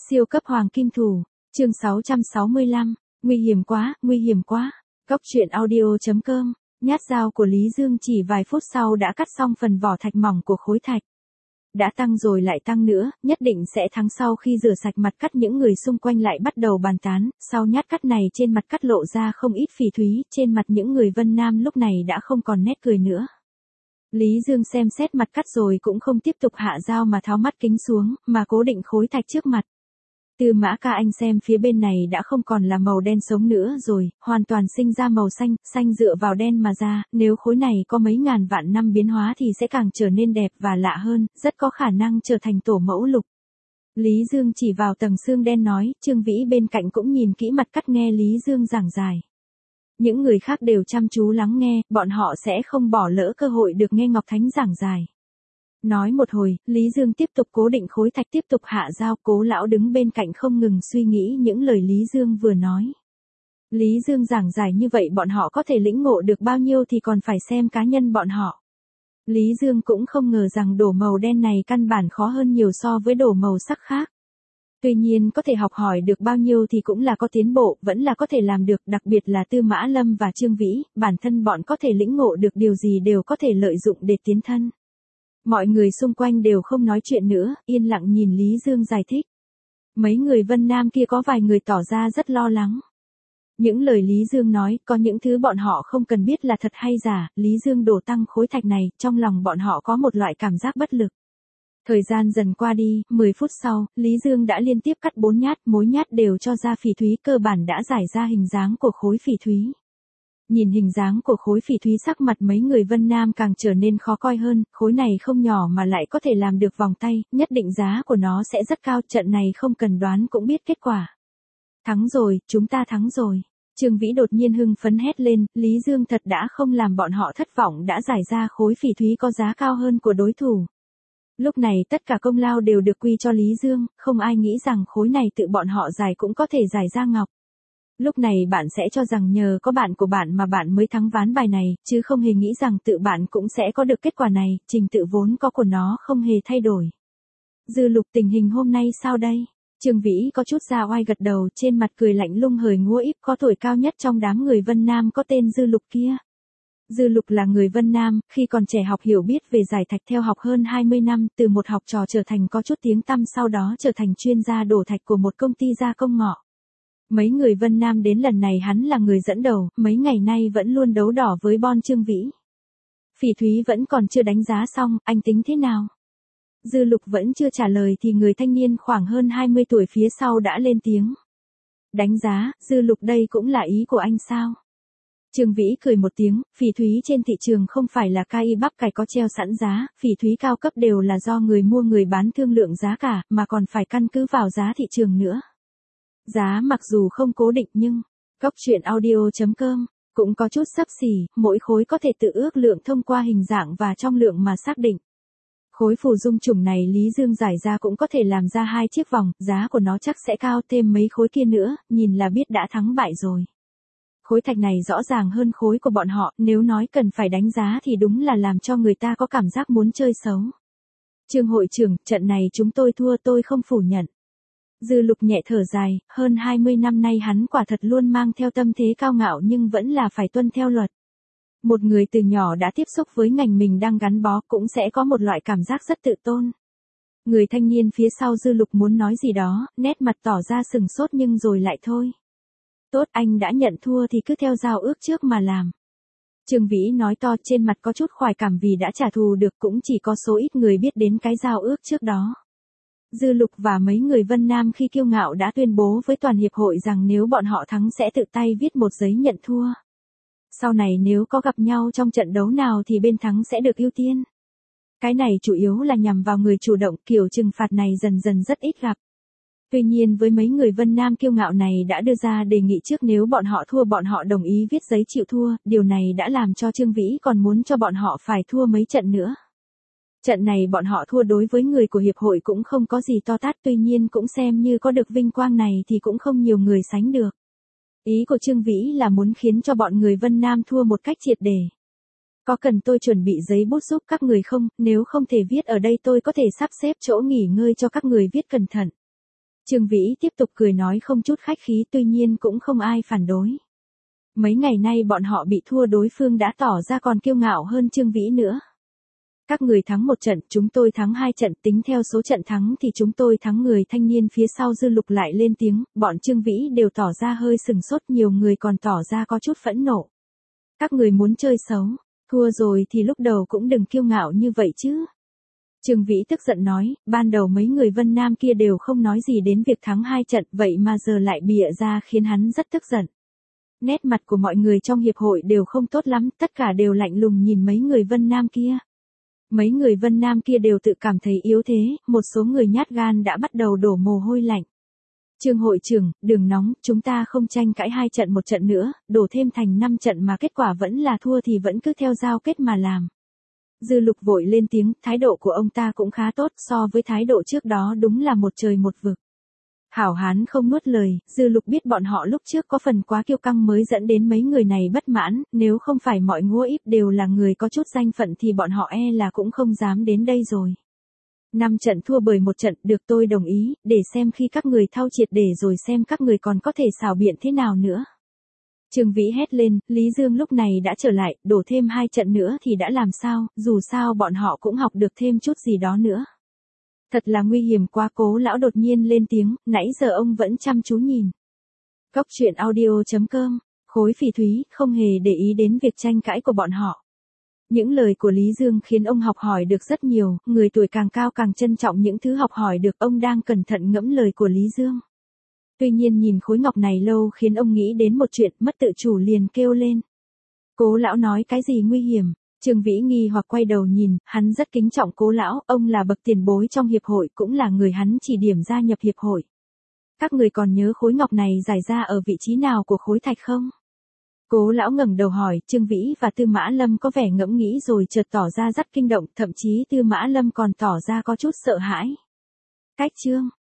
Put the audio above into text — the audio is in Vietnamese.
Siêu cấp hoàng kim thủ, chương 665, nguy hiểm quá, nguy hiểm quá. Góc truyện audio.com, nhát dao của Lý Dương chỉ vài phút sau đã cắt xong phần vỏ thạch mỏng của khối thạch. Đã tăng rồi lại tăng nữa, nhất định sẽ thắng. Sau khi rửa sạch mặt cắt, những người xung quanh lại bắt đầu bàn tán. Sau nhát cắt này trên mặt cắt lộ ra không ít phỉ thúy, trên mặt những người Vân Nam lúc này đã không còn nét cười nữa. Lý Dương xem xét mặt cắt rồi cũng không tiếp tục hạ dao mà tháo mắt kính xuống, mà cố định khối thạch trước mặt. Tư Mã Ca, anh xem phía bên này đã không còn là màu đen sống nữa rồi, hoàn toàn sinh ra màu xanh, xanh dựa vào đen mà ra, nếu khối này có mấy ngàn vạn năm biến hóa thì sẽ càng trở nên đẹp và lạ hơn, rất có khả năng trở thành tổ mẫu lục. Lý Dương chỉ vào tầng xương đen nói, Trương Vĩ bên cạnh cũng nhìn kỹ mặt cắt nghe Lý Dương giảng giải. Những người khác đều chăm chú lắng nghe, bọn họ sẽ không bỏ lỡ cơ hội được nghe Ngọc Thánh giảng giải. Nói một hồi, Lý Dương tiếp tục cố định khối thạch, tiếp tục hạ dao. Cố lão đứng bên cạnh không ngừng suy nghĩ những lời Lý Dương vừa nói. Lý Dương giảng giải như vậy bọn họ có thể lĩnh ngộ được bao nhiêu thì còn phải xem cá nhân bọn họ. Lý Dương cũng không ngờ rằng đổ màu đen này căn bản khó hơn nhiều so với đổ màu sắc khác. Tuy nhiên có thể học hỏi được bao nhiêu thì cũng là có tiến bộ, vẫn là có thể làm được, đặc biệt là Tư Mã Lâm và Trương Vĩ, bản thân bọn có thể lĩnh ngộ được điều gì đều có thể lợi dụng để tiến thân. Mọi người xung quanh đều không nói chuyện nữa, yên lặng nhìn Lý Dương giải thích. Mấy người Vân Nam kia có vài người tỏ ra rất lo lắng. Những lời Lý Dương nói, có những thứ bọn họ không cần biết là thật hay giả. Lý Dương đổ tăng khối thạch này, trong lòng bọn họ có một loại cảm giác bất lực. Thời gian dần qua đi, 10 phút sau, Lý Dương đã liên tiếp cắt 4 nhát, mỗi nhát đều cho ra phỉ thúy, cơ bản đã giải ra hình dáng của khối phỉ thúy. Nhìn hình dáng của khối phỉ thúy, sắc mặt mấy người Vân Nam càng trở nên khó coi hơn, khối này không nhỏ mà lại có thể làm được vòng tay, nhất định giá của nó sẽ rất cao, trận này không cần đoán cũng biết kết quả. Thắng rồi, chúng ta thắng rồi. Trương Vĩ đột nhiên hưng phấn hét lên, Lý Dương thật đã không làm bọn họ thất vọng, đã giải ra khối phỉ thúy có giá cao hơn của đối thủ. Lúc này tất cả công lao đều được quy cho Lý Dương, không ai nghĩ rằng khối này tự bọn họ giải cũng có thể giải ra ngọc. Lúc này bạn sẽ cho rằng nhờ có bạn của bạn mà bạn mới thắng ván bài này, chứ không hề nghĩ rằng tự bạn cũng sẽ có được kết quả này, trình tự vốn có của nó không hề thay đổi. Dư Lục, tình hình hôm nay sao đây? Trương Vĩ có chút ra oai gật đầu, trên mặt cười lạnh lùng hời ngúa íp, có tuổi cao nhất trong đám người Vân Nam có tên Dư Lục kia. Dư Lục là người Vân Nam, khi còn trẻ học hiểu biết về giải thạch, theo học hơn 20 năm, từ một học trò trở thành có chút tiếng tăm, sau đó trở thành chuyên gia đổ thạch của một công ty gia công ngọ. Mấy người Vân Nam đến lần này hắn là người dẫn đầu, mấy ngày nay vẫn luôn đấu đỏ với Bon Trương Vĩ. Phỉ thúy vẫn còn chưa đánh giá xong, anh tính thế nào? Dư Lục vẫn chưa trả lời thì người thanh niên khoảng hơn 20 tuổi phía sau đã lên tiếng. Đánh giá, Dư Lục đây cũng là ý của anh sao? Trương Vĩ cười một tiếng, phỉ thúy trên thị trường không phải là cai bắp cải có treo sẵn giá, phỉ thúy cao cấp đều là do người mua người bán thương lượng giá cả, mà còn phải căn cứ vào giá thị trường nữa. Giá mặc dù không cố định nhưng, góc truyện audio.com, cũng có chút xấp xỉ, mỗi khối có thể tự ước lượng thông qua hình dạng và trong lượng mà xác định. Khối phù dung chủng này Lý Dương giải ra cũng có thể làm ra 2 chiếc vòng, giá của nó chắc sẽ cao, thêm mấy khối kia nữa, nhìn là biết đã thắng bại rồi. Khối thạch này rõ ràng hơn khối của bọn họ, nếu nói cần phải đánh giá thì đúng là làm cho người ta có cảm giác muốn chơi xấu. Trương hội trưởng, trận này chúng tôi thua, tôi không phủ nhận. Dư Lục nhẹ thở dài, hơn 20 năm nay hắn quả thật luôn mang theo tâm thế cao ngạo nhưng vẫn là phải tuân theo luật. Một người từ nhỏ đã tiếp xúc với ngành mình đang gắn bó cũng sẽ có một loại cảm giác rất tự tôn. Người thanh niên phía sau Dư Lục muốn nói gì đó, nét mặt tỏ ra sừng sốt nhưng rồi lại thôi. Tốt, anh đã nhận thua thì cứ theo giao ước trước mà làm. Trương Vĩ nói to, trên mặt có chút khoái cảm vì đã trả thù được, cũng chỉ có số ít người biết đến cái giao ước trước đó. Dư Lục và mấy người Vân Nam khi kiêu ngạo đã tuyên bố với toàn hiệp hội rằng nếu bọn họ thắng sẽ tự tay viết một giấy nhận thua. Sau này nếu có gặp nhau trong trận đấu nào thì bên thắng sẽ được ưu tiên. Cái này chủ yếu là nhằm vào người chủ động, kiểu trừng phạt này dần dần rất ít gặp. Tuy nhiên với mấy người Vân Nam kiêu ngạo này đã đưa ra đề nghị trước, nếu bọn họ thua bọn họ đồng ý viết giấy chịu thua, điều này đã làm cho Trương Vĩ còn muốn cho bọn họ phải thua mấy trận nữa. Trận này bọn họ thua đối với người của hiệp hội cũng không có gì to tát, tuy nhiên cũng xem như có được vinh quang này thì cũng không nhiều người sánh được. Ý của Trương Vĩ là muốn khiến cho bọn người Vân Nam thua một cách triệt để. Có cần tôi chuẩn bị giấy bút giúp các người không, nếu không thể viết ở đây tôi có thể sắp xếp chỗ nghỉ ngơi cho các người viết cẩn thận. Trương Vĩ tiếp tục cười nói không chút khách khí, tuy nhiên cũng không ai phản đối. Mấy ngày nay bọn họ bị thua đối phương đã tỏ ra còn kiêu ngạo hơn Trương Vĩ nữa. Các người thắng một trận, chúng tôi thắng 2 trận, tính theo số trận thắng thì chúng tôi thắng. Người thanh niên phía sau Dư Lục lại lên tiếng, bọn Trương Vĩ đều tỏ ra hơi sừng sốt, nhiều người còn tỏ ra có chút phẫn nộ. Các người muốn chơi xấu, thua rồi thì lúc đầu cũng đừng kiêu ngạo như vậy chứ. Trương Vĩ tức giận nói, ban đầu mấy người Vân Nam kia đều không nói gì đến việc thắng 2 trận, vậy mà giờ lại bịa ra khiến hắn rất tức giận. Nét mặt của mọi người trong hiệp hội đều không tốt lắm, tất cả đều lạnh lùng nhìn mấy người Vân Nam kia. Mấy người Vân Nam kia đều tự cảm thấy yếu thế, một số người nhát gan đã bắt đầu đổ mồ hôi lạnh. Trương hội trưởng, đừng nóng, chúng ta không tranh cãi 2 trận một trận nữa, đổ thêm thành 5 trận mà kết quả vẫn là thua thì vẫn cứ theo giao kết mà làm. Dư Lục vội lên tiếng, thái độ của ông ta cũng khá tốt, so với thái độ trước đó đúng là một trời một vực. Hảo hán không nuốt lời, Dư Lục biết bọn họ lúc trước có phần quá kiêu căng mới dẫn đến mấy người này bất mãn, nếu không phải mọi ngũa íp đều là người có chút danh phận thì bọn họ là cũng không dám đến đây rồi. 5 trận thua bởi 1 trận, được, tôi đồng ý, để xem khi các người thao triệt để rồi xem các người còn có thể xảo biện thế nào nữa. Trương Vĩ hét lên, Lý Dương lúc này đã trở lại, đổ thêm 2 trận nữa thì đã làm sao, dù sao bọn họ cũng học được thêm chút gì đó nữa. Thật là nguy hiểm quá. Cố lão đột nhiên lên tiếng, nãy giờ ông vẫn chăm chú nhìn. Cốc truyện audio.com, Khối Phỉ Thúy không hề để ý đến việc tranh cãi của bọn họ. Những lời của Lý Dương khiến ông học hỏi được rất nhiều, người tuổi càng cao càng trân trọng những thứ học hỏi được, ông đang cẩn thận ngẫm lời của Lý Dương. Tuy nhiên nhìn khối ngọc này lâu khiến ông nghĩ đến một chuyện, mất tự chủ liền kêu lên. Cố lão nói cái gì nguy hiểm? Trương Vĩ nghi hoặc quay đầu nhìn, hắn rất kính trọng Cố lão, ông là bậc tiền bối trong hiệp hội, cũng là người hắn chỉ điểm gia nhập hiệp hội. Các người còn nhớ khối ngọc này giải ra ở vị trí nào của khối thạch không? Cố lão ngẩng đầu hỏi. Trương Vĩ và Tư Mã Lâm có vẻ ngẫm nghĩ rồi chợt tỏ ra rất kinh động, thậm chí Tư Mã Lâm còn tỏ ra có chút sợ hãi. Cách chương